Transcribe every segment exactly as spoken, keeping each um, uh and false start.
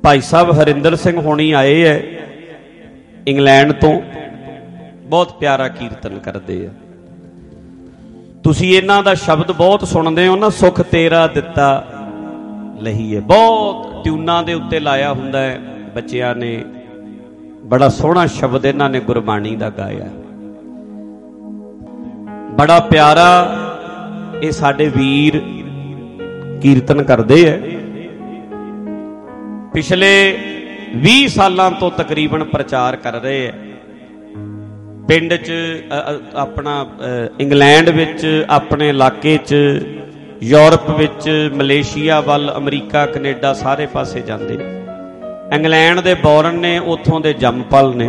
भाई साहब हरिंदर सिंह होनी आए है इंग्लैंड तो, बहुत प्यारा कीर्तन करते हैं। तुसी इन्हां दा शब्द बहुत सुनते हो ना, सुख तेरा दिता लहीए, बहुत ट्यूनां दे उत्ते लाया हुंदा है बच्चियां ने, बड़ा सोहना शब्द इन्हां ने गुरबाणी दा गाया, बड़ा प्यारा। ये साडे वीर कीर्तन करते हैं। पिछले भी सालों तो तकरीबन प्रचार कर रहे हैं। पिंड च अपना इंग्लैंड विच, अपने इलाके च, यूरोप विच, मलेशिया वाल, अमरीका, कनेडा सारे पासे जाते। इंग्लैंड दे बॉर्न ने, उथों दे जमपल ने।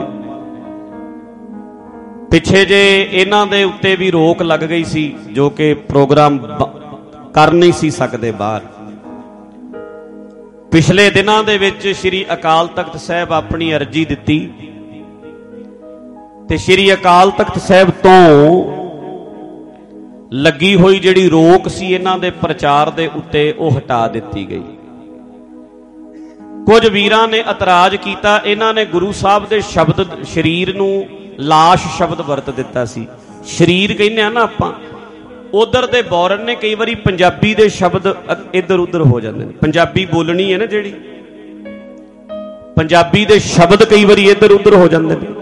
पिछे जे इन्हां दे उत्ते भी रोक लग गई सी, जो कि प्रोग्राम कर नहीं सी सकते बाहर। पिछले दिनों दे विच श्री अकाल तख्त साहब अपनी अर्जी दिती ते श्री अकाल तख्त साहब तो लगी हुई जिहड़ी रोक सी इन्हां दे प्रचार दे उत्ते ओह हटा दिती गई। कुछ वीरां ने इतराज किया, इन्हां ने गुरु साहब दे शब्द शरीर नूं लाश शब्द वरत दिता सी। शरीर कहने आ ना आपां, उधर दे बॉर्न ने कई बारी पंजाबी दे शब्द इधर उधर हो जाते हैं। पंजाबी बोलनी है ना जिहड़ी, पंजाबी दे शब्द कई बारी इधर उधर हो जाते हैं।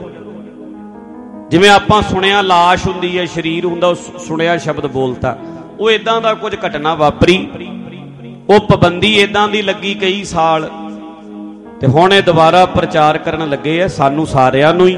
जिवें आपां सुनिया लाश हुंदी है, शरीर हुंदा, सुनिया शब्द बोलता, वो इदां दा कुछ घटना वापरी। वो पाबंदी इदां दी लगी कई साल, ते हुण दोबारा प्रचार करन लगे है। सानू सारिआं नूं ही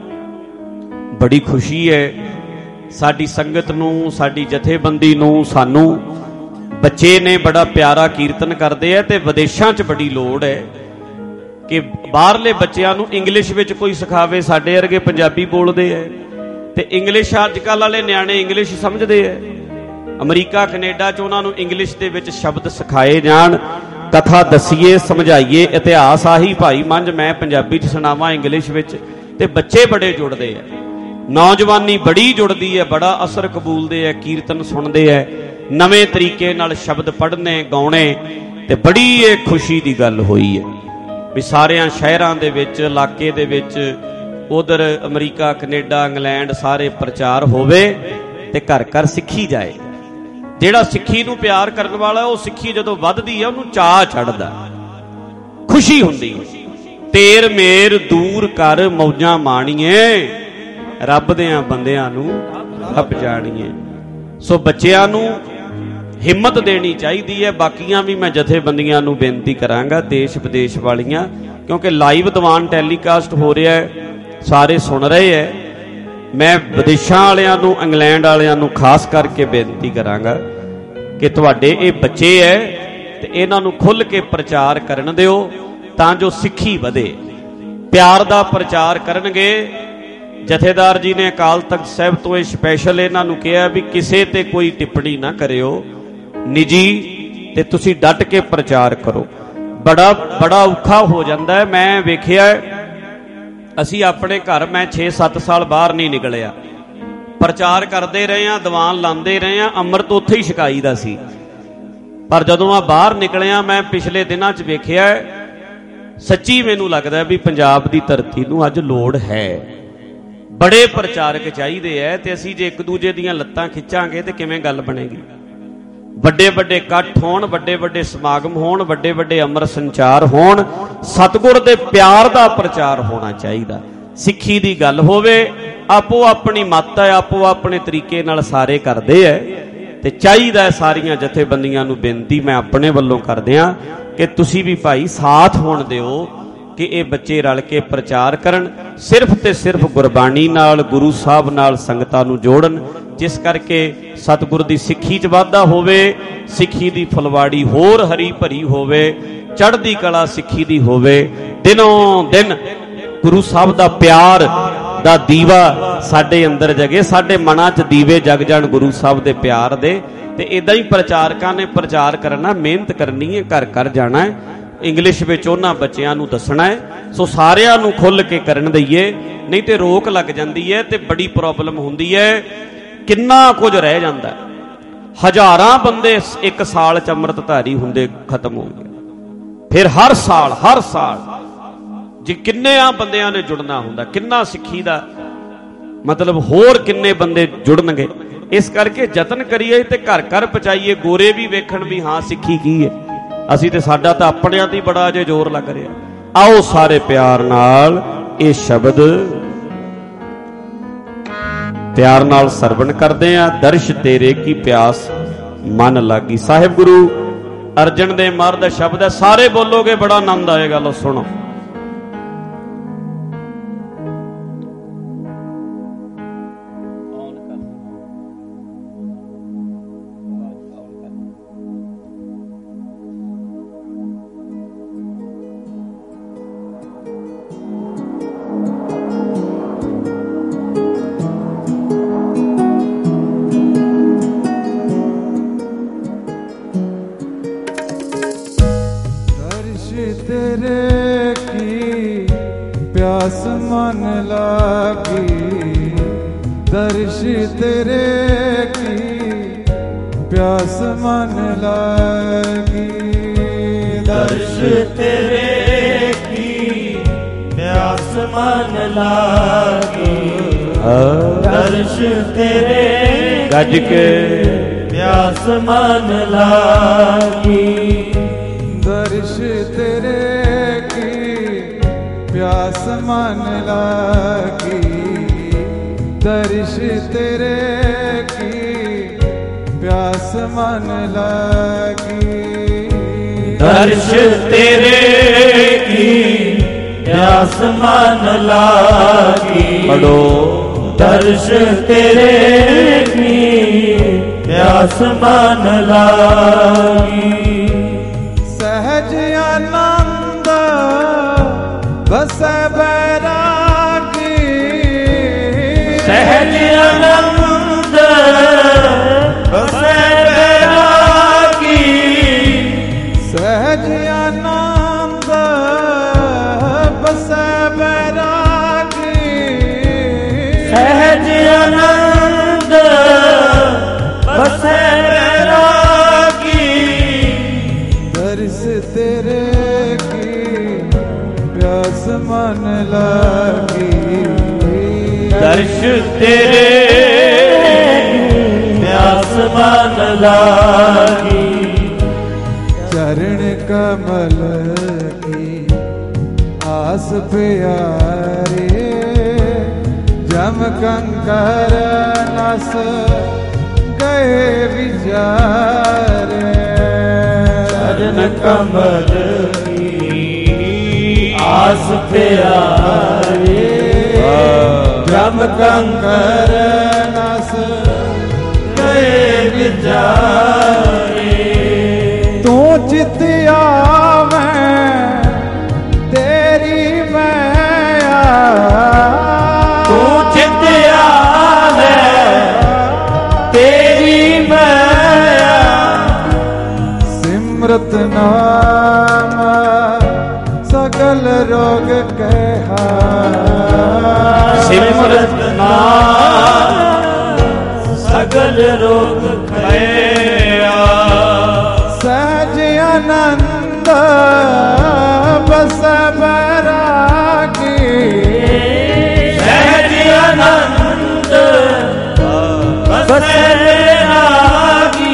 बड़ी खुशी है, साडी संगत नूं, साडी जथेबंदी नूं, सानू बच्चे ने बड़ा प्यारा कीर्तन करते हैं। तो विदेशों च बड़ी लोड़ है कि बाहरले बच्चों नूं इंग्लिश विच कोई सिखावे। साडे वर्गे पंजाबी बोलते हैं तो इंग्लिश अजकल वाले न्याणे इंग्लिश समझते हैं। अमरीका कनेडा च उन्हां नूं इंग्लिश दे विच शब्द सिखाए जाण, कथा दसीए, समझाइए, इतिहास आही भाई मंझ मैं पंजाबी च सुणावां इंग्लिश विच, ते बच्चे बड़े जुड़ते हैं, नौजवानी बड़ी जुड़ती है, बड़ा असर कबूलते है, कीर्तन सुनते हैं, नवे तरीके नाल शब्द पढ़ने गाने, ते बड़ी ये खुशी की गल हुई है भी सारिया शहरां दे विच, इलाके दे विच, उधर अमरीका कनेडा इंग्लैंड सारे प्रचार होवे ते घर घर सिੱਖੀ जाए। जिहड़ा सिੱਖੀ नूं प्यार करन वाला, वो सिੱਖੀ जदों वधदी है उहनूं चाह चढ़दा, खुशी हुंदी। तेर मेर दूर कर मौजां माणीए, रब दियां बंदियां नूं रब जाणीए। सो बच्चियां नूं हिम्मत देनी चाहिदी है। बाकियां भी मैं जथेबंदियां नूं बेनती करांगा, देश विदेश वालियां, क्योंकि लाइव दीवान टैलीकास्ट हो रहा है, सारे सुन रहे हैं। मैं विदेशों वालियां नूं, इंग्लैंड वालियां नूं खास करके बेनती करांगा कि तुहाडे ये बच्चे है ते इन्हां नूं खुल के प्रचार करन दिओ, तां जो सिੱਖੀ वधे। प्यार दा प्रचार करनगे। जथेदार जी ने अकाल तख्त साहब तो यह स्पैशल इन्हां नूं कहा भी किसी ते कोई टिप्पणी ना करियो, निजी, ते तुसी डट के प्रचार करो। बड़ा बड़ा औखा हो जाता है। मैं वेखिया, असी अपने घर, मैं छे सत्त साल बाहर नहीं निकलिया, प्रचार करते रहे हैं, दीवान लाते रहे हैं, अमृत उत्थे ही छकाई दा सी। पर जदों मैं बाहर निकलिया, मैं पिछले दिनों च वेखिया, सच्ची मैनूं लगदा है भी पंजाब की धरती नूं अज लोड़ है। बड़े प्रचारक चाहिए है, तो असी जे एक दूजे दीयां लत्तां खिंचांगे तो किवें गल बनेगी। ਵੱਡੇ ਵੱਡੇ ਇਕੱਠ ਹੋਣ, ਵੱਡੇ ਵੱਡੇ ਸਮਾਗਮ ਹੋਣ, ਵੱਡੇ ਵੱਡੇ ਅਮਰ ਸੰਚਾਰ ਹੋਣ, ਸਤਿਗੁਰ ਦੇ ਪਿਆਰ ਦਾ ਪ੍ਰਚਾਰ ਹੋਣਾ ਚਾਹੀਦਾ। ਸਿੱਖੀ ਦੀ ਗੱਲ ਹੋਵੇ, ਆਪੋ ਆਪਣੀ ਮੱਤ ਹੈ, ਆਪੋ ਆਪਣੇ ਤਰੀਕੇ ਨਾਲ ਸਾਰੇ ਕਰਦੇ ਹੈ, ਤੇ ਚਾਹੀਦਾ ਸਾਰੀਆਂ ਜਥੇਬੰਦੀਆਂ ਨੂੰ ਬੇਨਤੀ ਮੈਂ ਆਪਣੇ ਵੱਲੋਂ ਕਰਦਿਆਂ ਕਿ ਤੁਸੀਂ ਵੀ ਭਾਈ ਸਾਥ ਹੋਣ ਦਿਓ कि ये बच्चे रल के प्रचार करन, सिर्फ ते सिर्फ गुरबाणी नाल, गुरु साहब नाल संगतां नूं जोड़न, जिस करके सतगुर दी सिੱਖੀ च वाधा होवे, सिੱਖੀ दी फुलवाड़ी होर हरी भरी होवे, चढ़दी कला सिੱਖੀ दी होवे। दिनों दिन गुरु साहब दा प्यार दा दीवा साडे अंदर जगे, साडे मनां च दीवे जग जाण गुरु साहब दे प्यार दे। ते इदां ही प्रचारकां ने प्रचार करना, मेहनत करनी है, घर घर जाना है, इंग्लिश विच उन्हां बच्चिआं नूं दसना है। सो सारिआं नूं खुल के करन दईए, नहीं तो रोक लग जाती है तो बड़ी प्रॉब्लम हुंदी है। किन्ना कुछ रह जाता है। हज़ारां बंदे एक साल च अमृतधारी हुंदे खत्म हो गए। फिर हर साल हर साल जी किन्ने आ बंदियां ने जुड़ना हुंदा, किन्ना सिक्खी दा मतलब होर किन्ने बंदे जुड़नगे। इस करके जतन करिए ते घर घर पहुंचाइए, गोरे भी वेखण भी हाँ सिक्खी की है। असी ते साडा तां अपणियां ते बड़ा अजे जोर लग रहा। आओ सारे प्यार नाल ये शब्द प्यार नाल सरवण करदे आ। दर्श तेरे की प्यास मन लागी। साहिब गुरु अर्जन देव महाराज दा शब्द है, सारे बोलोगे बड़ा आनंद आएगा। लो सुनो। तेरे की प्यास मन लागी, दर्श तेरे की प्यास मन लागी, दर्श तेरे की प्यास मन लागी, दर्श तेरे गज के प्यास मन लागी, दर्श तेरे की प्यास मन लागी, दर्श तेरे की प्यास मन लागी, दर्श तेरे की प्यास मन लागी, पढ़ो दर्श तेरे की प्यास मन लागी, सहज आनंद बसै बैरागी, सहज आनंद बसै बैरागी, सहज आनंद बसै बैरागी, सहज आनंद बसै बैरागी, दर्श तेरे की प्यास मन लागी, दर्श तेरे प्यास मन लागी, चरण कमल की आस प्यारे, जम कंकर नस गए विचारे, चरण कमल की आस प्यारे, जम कंकर नस गए विचारे, तू चित आवे तेरी मैया, तू चित आवे तेरी मैया, सिमरत नाम सकल रोग कहा, सिमरत नाम सगल रोग खया, सहज आनंद बस बैरागी, सहज आनंद बस बैरागी,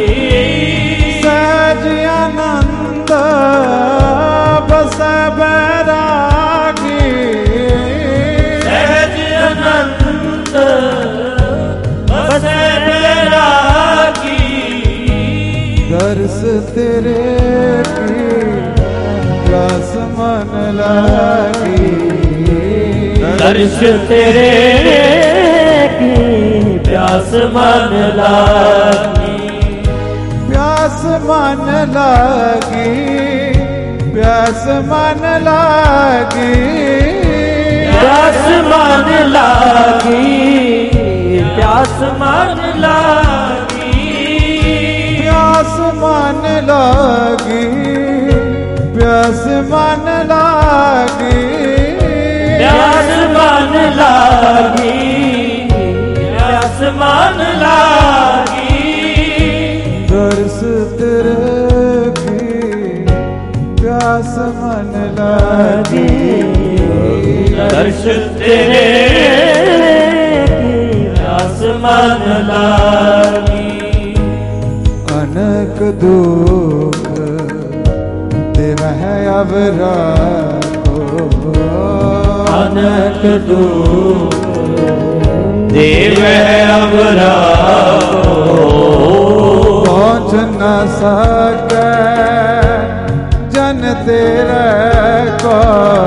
सहज आनंद बस बैरागी, सहज आनंद बस बैरागी, दर्श तेरे की प्यास मन लागी, दर्श तेरे की प्यास मन लागी, प्यास मन लागी, प्यास मन लागी, प्यास मन लागी, प्यास मन लागी, प्यास मन लागी, प्यास मन लागी, प्यास मन लागी, प्यास मन लागी, दर्श तेरे की प्यास लागी, दर्श तेरे प्यास मन लागी। अनक दुख देवह अवरा को, अनक दुख देवह अवरा पहुँच न सके जन तेरे को,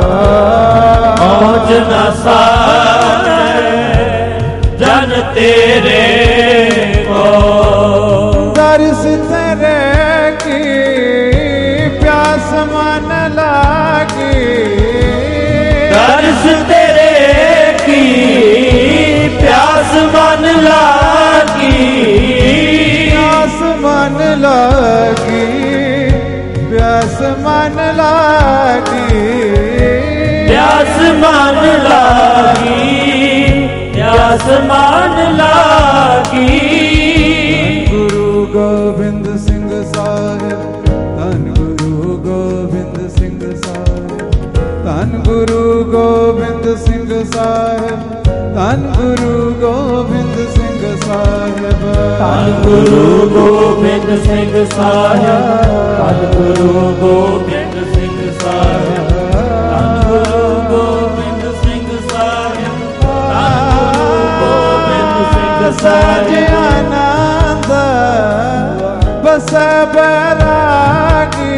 पहुँच न सके जन तेरे को। दर्श तेरे की प्यास मन लागी, दर्श तेरे की प्यास मन लागी, प्यास मन लागी, प्यास मन लागी, प्यास मन लागी, प्यास मन लागी। गुरु गोविंद सिंह साहिब, धन गुरु गोविंद सिंह साहिब, धन गुरु गोविंद सिंह साहिब, धन गुरु गोविंद सिंह साहिब, धन गुरु गोविंद सिंह साहिब, धन गुरु गोविंद सिंह साहिब, धन गुरु गोविंद सिंह साहिब, धन गुरु गोविंद सिंह साहिब। आनंद बस बैरागी,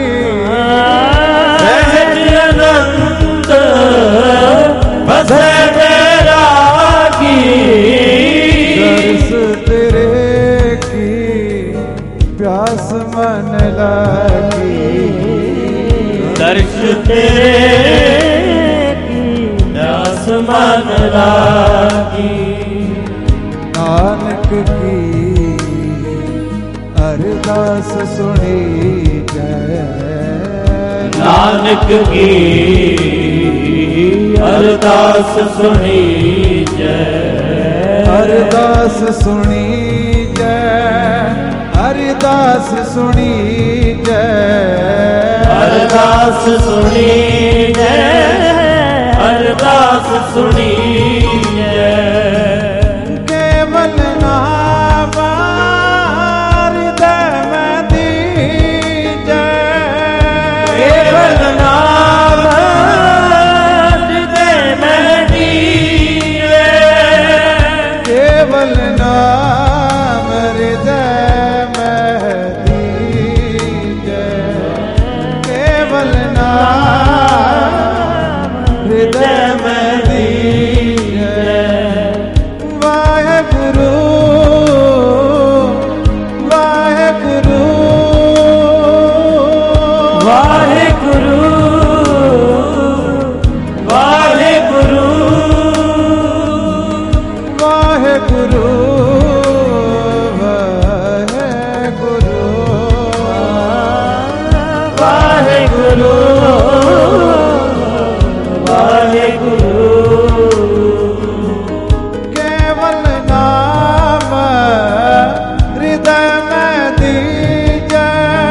सहज आनंद बस बैरागी। दर्श तेरे की प्यास मन लागी, दर्श तेरे की प्यास मन लागी। नानक की अरदास सुनी जय, नानक की अरदास सुनी जय, अरदास सुनी जय, अरदास सुनी जय, अरदास सुनी जय, अरदास सुनी जय। केवल नाम हृदय में दीजै, केवल नाम हृदय में दीजै, केवल नाम हृदय में दीजै, केवल नाम हृदय में दीजै। वाहेगुरु वाहेगुरु वाहेगुरु वाहेगुरु वाहेगुरु वाहेगुरु वाहेगुरु वाहेगुरु। केवल नाम हृदय में दीजै,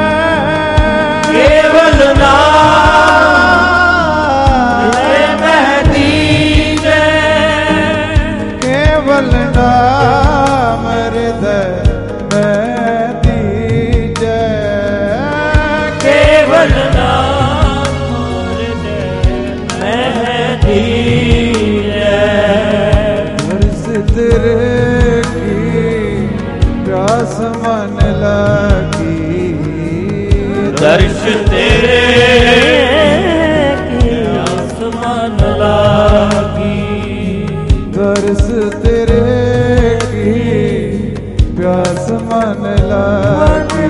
केवल नाम हृदय में दीजै, केवल नाम हृदय में दीजै, केवल नाम हृदय में दीजै। दर्श तेरे की प्यास मन लागी, दर्श तेरे की प्यास मन लागी, दर्श तेरे की प्यास मन लागी,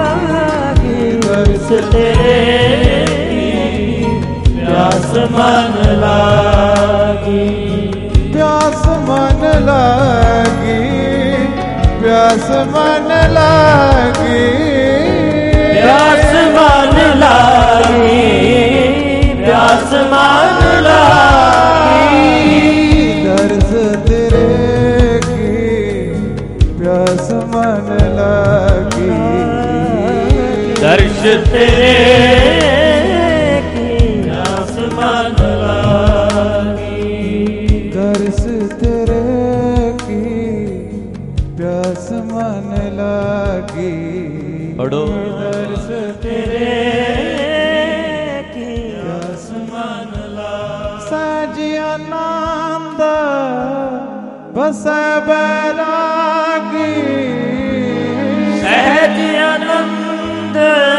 दर्श तेरे की प्यास मन लागी, प्यास मन लागी, प्यास मन लागी, प्यास मन लागी, प्यास मन लागी। दर्श तेरे की प्यास मन लागी, दर्श तेरे की ਬਸੈ ਬੈਰਾਗੀ ਸਹਿਜ ਆਨੰਦ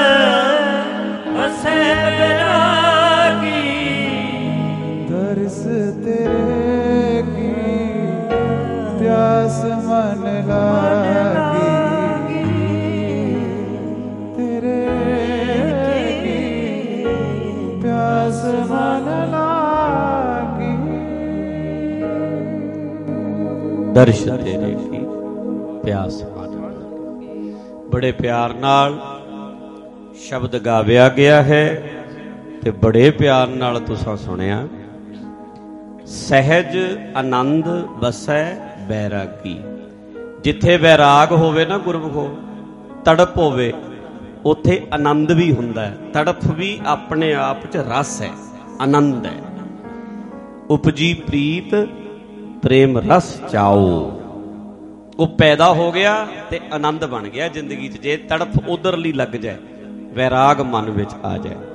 ਬਸੈ ਬੈਰਾਗੀ ਦਰਸ ਤੇਰੇ ਕੀ ਪਿਆਸ ਮਨ ਲਾਗੀ ਤੇਰੇ ਕੀ ਪਿਆਸ ਮਨ ਲਾਗੀ ਦਰਸ਼ ਤੇਰੇ ਕੀ ਪਿਆਸ ਮਨ। ਬੜੇ ਪਿਆਰ ਨਾਲ ਸ਼ਬਦ ਗਾਵਿਆ ਗਿਆ ਹੈ ਤੇ ਬੜੇ ਪਿਆਰ ਨਾਲ ਤੁਸੀਂ ਸੁਣਿਆ। ਸਹਿਜ ਆਨੰਦ ਵਸੈ ਬੈਰਾਗੀ। ਜਿੱਥੇ ਵੈਰਾਗ ਹੋਵੇ ਨਾ ਗੁਰਮੁਖੋ, ਤੜਪ ਹੋਵੇ, ਉੱਥੇ ਆਨੰਦ ਵੀ ਹੁੰਦਾ ਹੈ। ਤੜਪ ਵੀ ਆਪਣੇ ਆਪ 'ਚ ਰਸ ਹੈ, ਆਨੰਦ ਹੈ। ਉਪਜੀ ਪ੍ਰੀਤ ਪ੍ਰੇਮ ਰਸ ਚਾਓ, ਉਹ ਪੈਦਾ ਹੋ ਗਿਆ ਤੇ ਆਨੰਦ ਬਣ ਗਿਆ ਜ਼ਿੰਦਗੀ 'ਚ। ਜੇ ਤੜਫ ਉਧਰਲੀ ਲੱਗ ਜਾਏ, ਵੈਰਾਗ ਮਨ ਵਿੱਚ ਆ ਜਾਏ।